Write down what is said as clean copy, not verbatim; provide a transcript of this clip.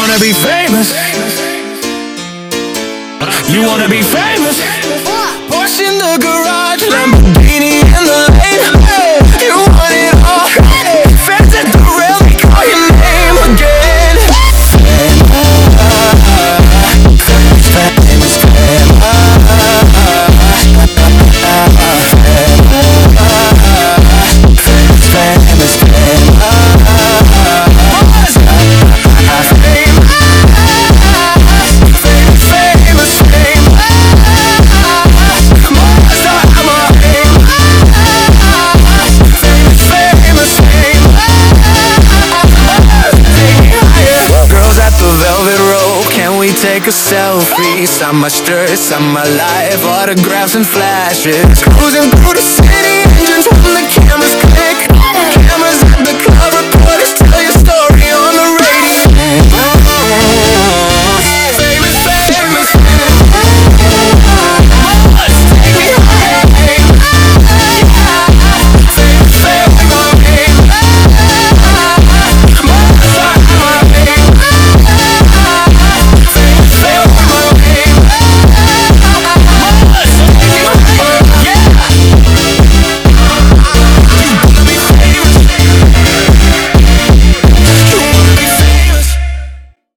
wanna be famous? You wanna be famous? Porsche in the garage, Lamborghini in the lane. You want it all. Fans at the rail, they call your name again. Famous, take a selfie, sign my shirt, sign my life, autographs and flashes. Cruising through the city, engines from the